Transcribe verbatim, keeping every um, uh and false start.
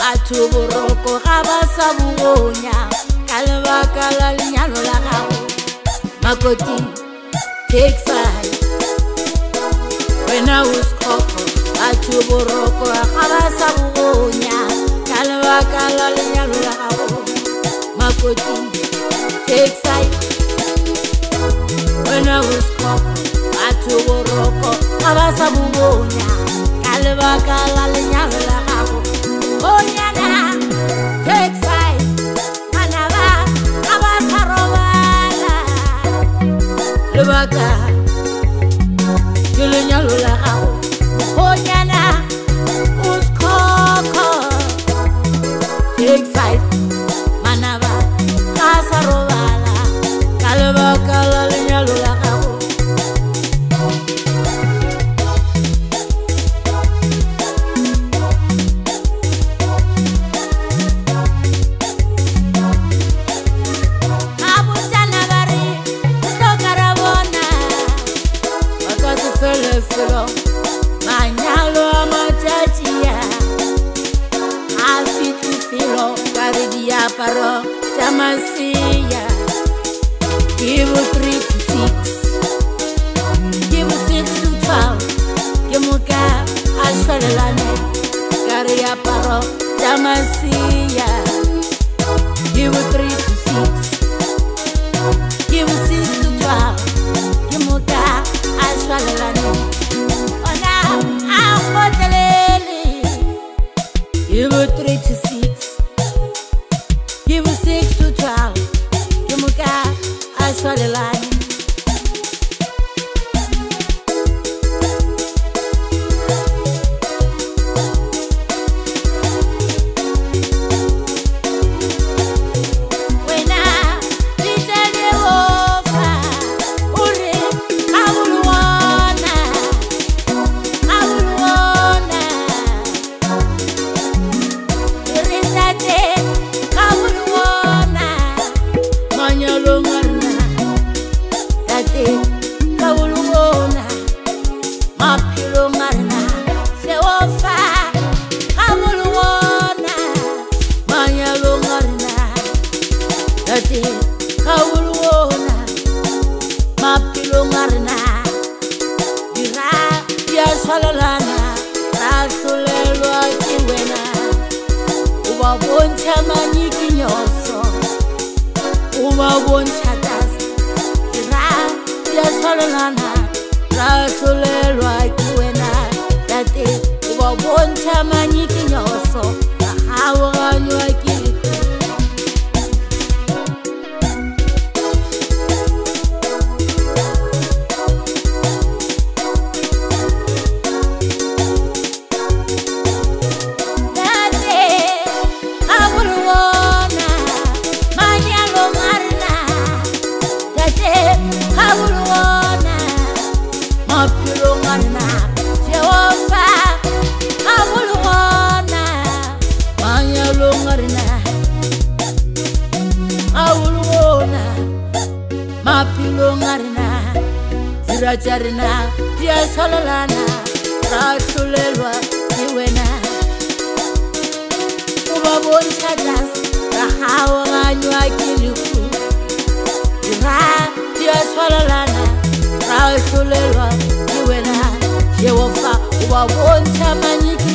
batho boroko ga ba sa bugonya ka lebaka la lenyalo la gago. Makoti take five wena o skoko batho boroko ga ba sa bugonya ka lebaka la lenyalo la gago. Makoti take five wena o skoko batho boroko ga ba sa bugonya ka lebaka la lenyalo la gago. Oh nyana take five manaba ga ba sa robala lebaka ke lenyalo la gago. Oh nyana o skoko take five manaba ga sa robala ka lebaka la lenyalo la gago. Manyalo a matachia a fitu filo kare diaparo tamasia. Give three to six, give six to twelve, kemuka ashwalane kare diaparo tamasia. Give three to six, give six to twelve, kemuka ashwalane. Give three to six, give six to twelve, kemuka ashwalane. Ubaboncha manyiki nyoso, ubaboncha dust. Ira ya solana, rasulelwa kiwena. Dati ubaboncha manyiki nyoso, hawa nywa kili. Jarina dia solana rasulelwa kiwena. Ubaboncha das rahawa nywa kiliku. Ira dia solana rasulelwa kiwena. Jehovah ubaboncha manyiki